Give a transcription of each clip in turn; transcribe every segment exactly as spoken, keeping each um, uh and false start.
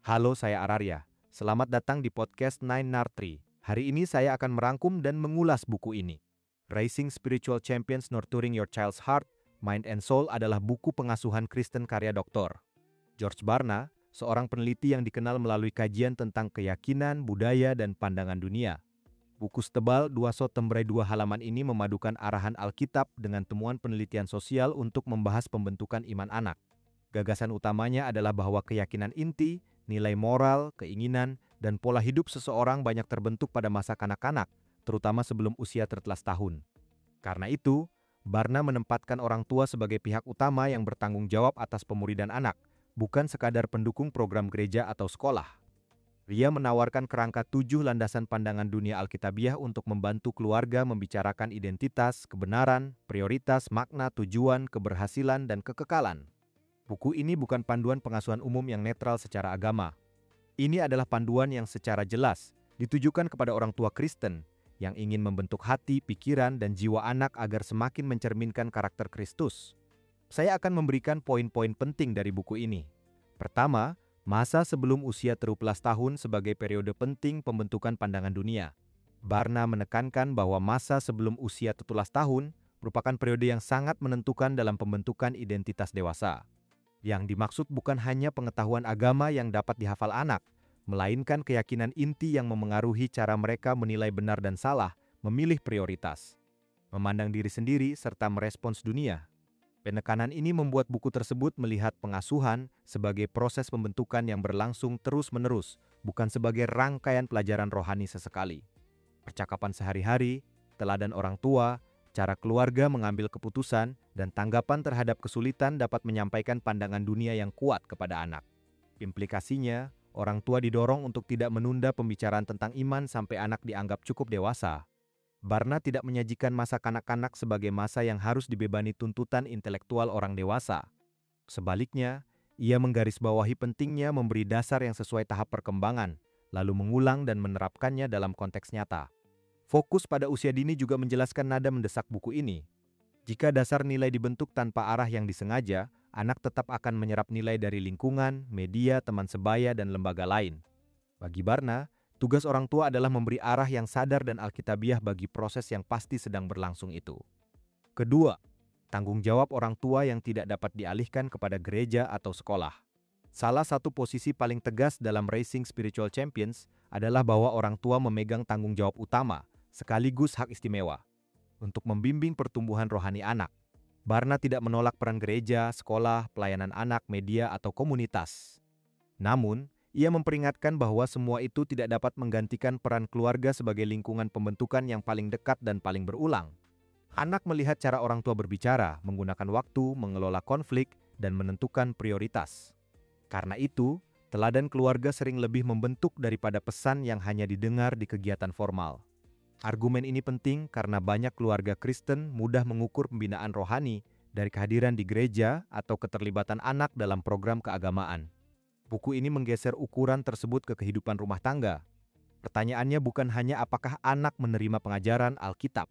Halo, saya Ararya. Selamat datang di podcast Nine Nartri. Hari ini saya akan merangkum dan mengulas buku ini. Raising Spiritual Champions Nurturing Your Child's Heart, Mind and Soul adalah buku pengasuhan Kristen karya Doktor George Barna, seorang peneliti yang dikenal melalui kajian tentang keyakinan, budaya, dan pandangan dunia. Buku setebal dua so tembrai dua halaman ini memadukan arahan Alkitab dengan temuan penelitian sosial untuk membahas pembentukan iman anak. Gagasan utamanya adalah bahwa keyakinan inti, nilai moral, keinginan, dan pola hidup seseorang banyak terbentuk pada masa kanak-kanak, terutama sebelum usia tertelas tahun. Karena itu, Barna menempatkan orang tua sebagai pihak utama yang bertanggung jawab atas pemuridan anak, bukan sekadar pendukung program gereja atau sekolah. Dia menawarkan kerangka tujuh landasan pandangan dunia Alkitabiah untuk membantu keluarga membicarakan identitas, kebenaran, prioritas, makna, tujuan, keberhasilan, dan kekekalan. Buku ini bukan panduan pengasuhan umum yang netral secara agama. Ini adalah panduan yang secara jelas ditujukan kepada orang tua Kristen yang ingin membentuk hati, pikiran, dan jiwa anak agar semakin mencerminkan karakter Kristus. Saya akan memberikan poin-poin penting dari buku ini. Pertama, masa sebelum usia tujuh belas tahun sebagai periode penting pembentukan pandangan dunia. Barna menekankan bahwa masa sebelum usia tujuh belas tahun merupakan periode yang sangat menentukan dalam pembentukan identitas dewasa. Yang dimaksud bukan hanya pengetahuan agama yang dapat dihafal anak, melainkan keyakinan inti yang memengaruhi cara mereka menilai benar dan salah, memilih prioritas, memandang diri sendiri, serta merespons dunia. Penekanan ini membuat buku tersebut melihat pengasuhan sebagai proses pembentukan yang berlangsung terus-menerus, bukan sebagai rangkaian pelajaran rohani sesekali. Percakapan sehari-hari, teladan orang tua, cara keluarga mengambil keputusan, dan tanggapan terhadap kesulitan dapat menyampaikan pandangan dunia yang kuat kepada anak. Implikasinya, orang tua didorong untuk tidak menunda pembicaraan tentang iman sampai anak dianggap cukup dewasa. Barna tidak menyajikan masa kanak-kanak sebagai masa yang harus dibebani tuntutan intelektual orang dewasa. Sebaliknya, ia menggarisbawahi pentingnya memberi dasar yang sesuai tahap perkembangan, lalu mengulang dan menerapkannya dalam konteks nyata. Fokus pada usia dini juga menjelaskan nada mendesak buku ini. Jika dasar nilai dibentuk tanpa arah yang disengaja, anak tetap akan menyerap nilai dari lingkungan, media, teman sebaya, dan lembaga lain. Bagi Barna, tugas orang tua adalah memberi arah yang sadar dan alkitabiah bagi proses yang pasti sedang berlangsung itu. Kedua, tanggung jawab orang tua yang tidak dapat dialihkan kepada gereja atau sekolah. Salah satu posisi paling tegas dalam Raising Spiritual Champions adalah bahwa orang tua memegang tanggung jawab utama, sekaligus hak istimewa, untuk membimbing pertumbuhan rohani anak. Barna tidak menolak peran gereja, sekolah, pelayanan anak, media, atau komunitas. Namun, ia memperingatkan bahwa semua itu tidak dapat menggantikan peran keluarga sebagai lingkungan pembentukan yang paling dekat dan paling berulang. Anak melihat cara orang tua berbicara, menggunakan waktu, mengelola konflik, dan menentukan prioritas. Karena itu, teladan keluarga sering lebih membentuk daripada pesan yang hanya didengar di kegiatan formal. Argumen ini penting karena banyak keluarga Kristen mudah mengukur pembinaan rohani dari kehadiran di gereja atau keterlibatan anak dalam program keagamaan. Buku ini menggeser ukuran tersebut ke kehidupan rumah tangga. Pertanyaannya bukan hanya apakah anak menerima pengajaran Alkitab,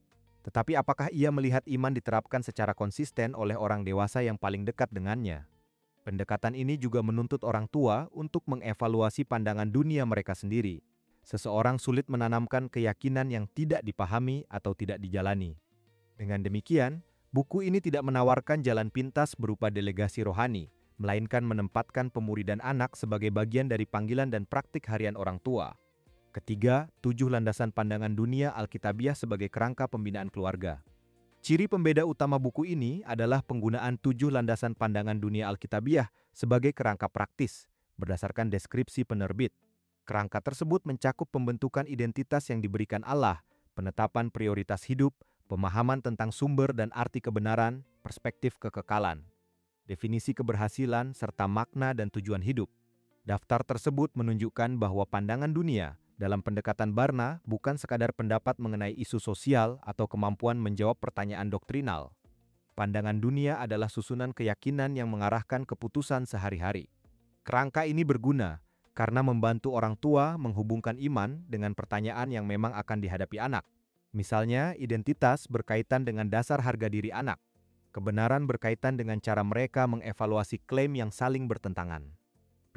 tetapi apakah ia melihat iman diterapkan secara konsisten oleh orang dewasa yang paling dekat dengannya. Pendekatan ini juga menuntut orang tua untuk mengevaluasi pandangan dunia mereka sendiri. Seseorang sulit menanamkan keyakinan yang tidak dipahami atau tidak dijalani. Dengan demikian, buku ini tidak menawarkan jalan pintas berupa delegasi rohani, melainkan menempatkan pemuridan anak sebagai bagian dari panggilan dan praktik harian orang tua. Ketiga, tujuh landasan pandangan dunia Alkitabiah sebagai kerangka pembinaan keluarga. Ciri pembeda utama buku ini adalah penggunaan tujuh landasan pandangan dunia Alkitabiah sebagai kerangka praktis, berdasarkan deskripsi penerbit. Kerangka tersebut mencakup pembentukan identitas yang diberikan Allah, penetapan prioritas hidup, pemahaman tentang sumber dan arti kebenaran, perspektif kekekalan, definisi keberhasilan, serta makna dan tujuan hidup. Daftar tersebut menunjukkan bahwa pandangan dunia dalam pendekatan Barna bukan sekadar pendapat mengenai isu sosial atau kemampuan menjawab pertanyaan doktrinal. Pandangan dunia adalah susunan keyakinan yang mengarahkan keputusan sehari-hari. Kerangka ini berguna karena membantu orang tua menghubungkan iman dengan pertanyaan yang memang akan dihadapi anak. Misalnya, identitas berkaitan dengan dasar harga diri anak. Kebenaran berkaitan dengan cara mereka mengevaluasi klaim yang saling bertentangan.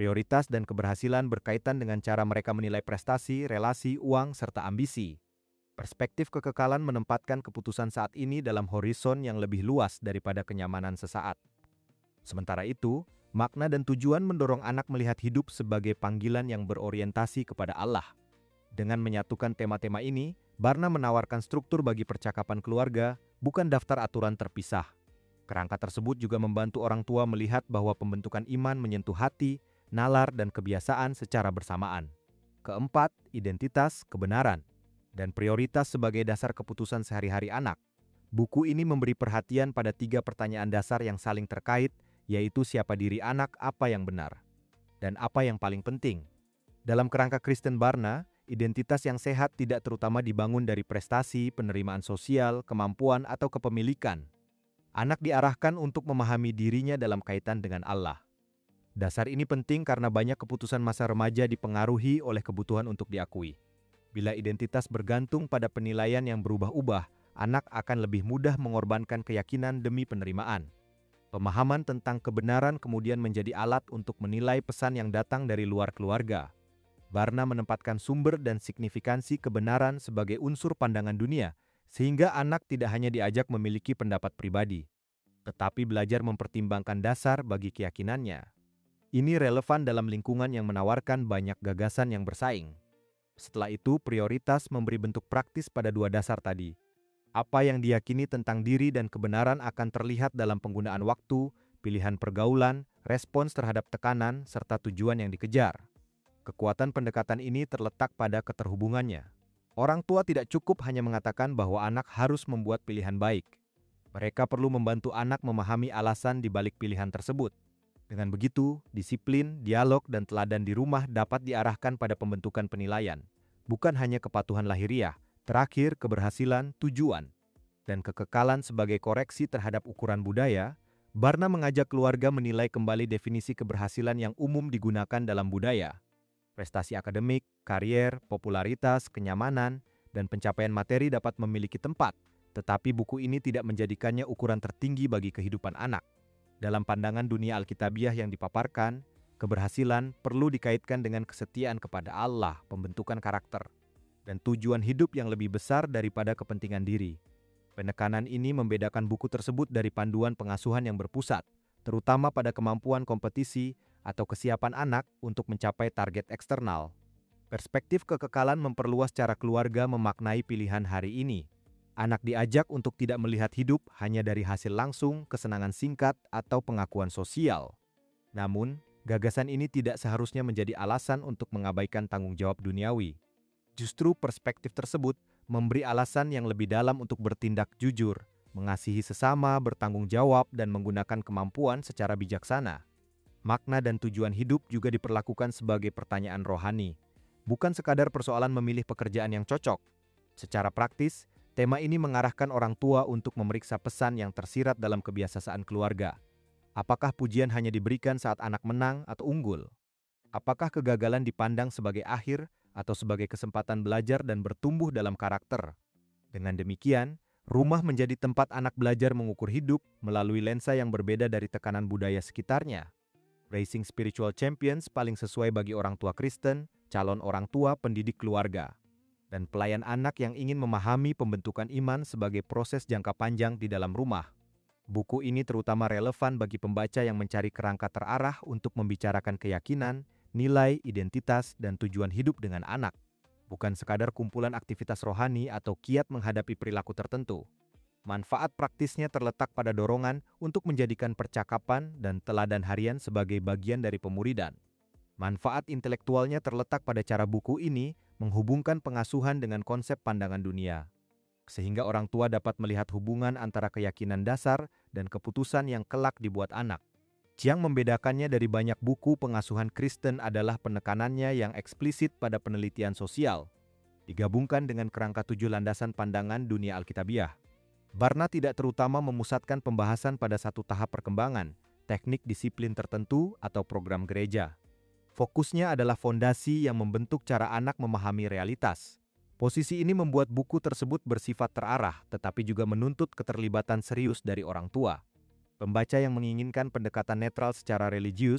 Prioritas dan keberhasilan berkaitan dengan cara mereka menilai prestasi, relasi, uang, serta ambisi. Perspektif kekekalan menempatkan keputusan saat ini dalam horizon yang lebih luas daripada kenyamanan sesaat. Sementara itu, makna dan tujuan mendorong anak melihat hidup sebagai panggilan yang berorientasi kepada Allah. Dengan menyatukan tema-tema ini, Barna menawarkan struktur bagi percakapan keluarga, bukan daftar aturan terpisah. Kerangka tersebut juga membantu orang tua melihat bahwa pembentukan iman menyentuh hati, nalar, dan kebiasaan secara bersamaan. Keempat, identitas, kebenaran, dan prioritas sebagai dasar keputusan sehari-hari anak. Buku ini memberi perhatian pada tiga pertanyaan dasar yang saling terkait, yaitu siapa diri anak, apa yang benar, dan apa yang paling penting. Dalam kerangka Kristen Barna, identitas yang sehat tidak terutama dibangun dari prestasi, penerimaan sosial, kemampuan, atau kepemilikan. Anak diarahkan untuk memahami dirinya dalam kaitan dengan Allah. Dasar ini penting karena banyak keputusan masa remaja dipengaruhi oleh kebutuhan untuk diakui. Bila identitas bergantung pada penilaian yang berubah-ubah, anak akan lebih mudah mengorbankan keyakinan demi penerimaan. Pemahaman tentang kebenaran kemudian menjadi alat untuk menilai pesan yang datang dari luar keluarga. Barna menempatkan sumber dan signifikansi kebenaran sebagai unsur pandangan dunia, sehingga anak tidak hanya diajak memiliki pendapat pribadi, tetapi belajar mempertimbangkan dasar bagi keyakinannya. Ini relevan dalam lingkungan yang menawarkan banyak gagasan yang bersaing. Setelah itu, prioritas memberi bentuk praktis pada dua dasar tadi. Apa yang diyakini tentang diri dan kebenaran akan terlihat dalam penggunaan waktu, pilihan pergaulan, respons terhadap tekanan, serta tujuan yang dikejar. Kekuatan pendekatan ini terletak pada keterhubungannya. Orang tua tidak cukup hanya mengatakan bahwa anak harus membuat pilihan baik. Mereka perlu membantu anak memahami alasan di balik pilihan tersebut. Dengan begitu, disiplin, dialog, dan teladan di rumah dapat diarahkan pada pembentukan penilaian, bukan hanya kepatuhan lahiriah, terakhir keberhasilan, tujuan, dan kekekalan sebagai koreksi terhadap ukuran budaya. Barna mengajak keluarga menilai kembali definisi keberhasilan yang umum digunakan dalam budaya. Prestasi akademik, karier, popularitas, kenyamanan, dan pencapaian materi dapat memiliki tempat, tetapi buku ini tidak menjadikannya ukuran tertinggi bagi kehidupan anak. Dalam pandangan dunia Alkitabiah yang dipaparkan, keberhasilan perlu dikaitkan dengan kesetiaan kepada Allah, pembentukan karakter, dan tujuan hidup yang lebih besar daripada kepentingan diri. Penekanan ini membedakan buku tersebut dari panduan pengasuhan yang berpusat, terutama pada kemampuan kompetisi atau kesiapan anak untuk mencapai target eksternal. Perspektif kekekalan memperluas cara keluarga memaknai pilihan hari ini. Anak diajak untuk tidak melihat hidup hanya dari hasil langsung, kesenangan singkat, atau pengakuan sosial. Namun, gagasan ini tidak seharusnya menjadi alasan untuk mengabaikan tanggung jawab duniawi. Justru perspektif tersebut memberi alasan yang lebih dalam untuk bertindak jujur, mengasihi sesama, bertanggung jawab, dan menggunakan kemampuan secara bijaksana. Makna dan tujuan hidup juga diperlakukan sebagai pertanyaan rohani, bukan sekadar persoalan memilih pekerjaan yang cocok. Secara praktis, tema ini mengarahkan orang tua untuk memeriksa pesan yang tersirat dalam kebiasaan keluarga. Apakah pujian hanya diberikan saat anak menang atau unggul? Apakah kegagalan dipandang sebagai akhir atau sebagai kesempatan belajar dan bertumbuh dalam karakter? Dengan demikian, rumah menjadi tempat anak belajar mengukur hidup melalui lensa yang berbeda dari tekanan budaya sekitarnya. Raising Spiritual Champions paling sesuai bagi orang tua Kristen, calon orang tua pendidik keluarga, dan pelayan anak yang ingin memahami pembentukan iman sebagai proses jangka panjang di dalam rumah. Buku ini terutama relevan bagi pembaca yang mencari kerangka terarah untuk membicarakan keyakinan, nilai, identitas, dan tujuan hidup dengan anak, bukan sekadar kumpulan aktivitas rohani atau kiat menghadapi perilaku tertentu. Manfaat praktisnya terletak pada dorongan untuk menjadikan percakapan dan teladan harian sebagai bagian dari pemuridan. Manfaat intelektualnya terletak pada cara buku ini menghubungkan pengasuhan dengan konsep pandangan dunia, sehingga orang tua dapat melihat hubungan antara keyakinan dasar dan keputusan yang kelak dibuat anak. Yang membedakannya dari banyak buku pengasuhan Kristen adalah penekanannya yang eksplisit pada penelitian sosial, digabungkan dengan kerangka tujuh landasan pandangan dunia Alkitabiah. Barna tidak terutama memusatkan pembahasan pada satu tahap perkembangan, teknik disiplin tertentu, atau program gereja. Fokusnya adalah fondasi yang membentuk cara anak memahami realitas. Posisi ini membuat buku tersebut bersifat terarah, tetapi juga menuntut keterlibatan serius dari orang tua. Pembaca yang menginginkan pendekatan netral secara religius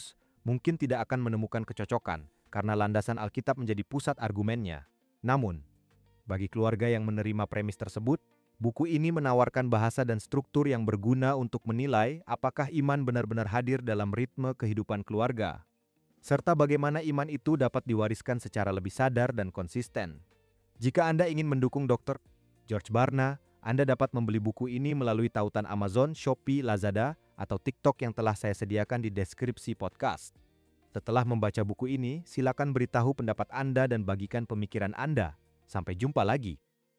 mungkin tidak akan menemukan kecocokan karena landasan Alkitab menjadi pusat argumennya. Namun, bagi keluarga yang menerima premis tersebut, buku ini menawarkan bahasa dan struktur yang berguna untuk menilai apakah iman benar-benar hadir dalam ritme kehidupan keluarga, serta bagaimana iman itu dapat diwariskan secara lebih sadar dan konsisten. Jika Anda ingin mendukung dokter George Barna, Anda dapat membeli buku ini melalui tautan Amazon, Shopee, Lazada, atau TikTok yang telah saya sediakan di deskripsi podcast. Setelah membaca buku ini, silakan beritahu pendapat Anda dan bagikan pemikiran Anda. Sampai jumpa lagi.